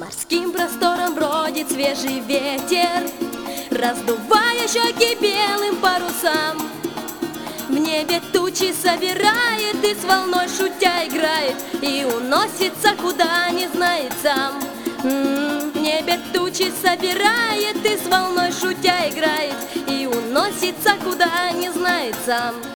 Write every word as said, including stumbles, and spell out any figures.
морским простором бродит свежий ветер, раздувая щеки белым парусам. В небе тучи собирает и с волной шутя играет, и уносится куда не знает сам. М-м, в небе тучи собирает и с волной шутя играет, и уносится куда не знает сам.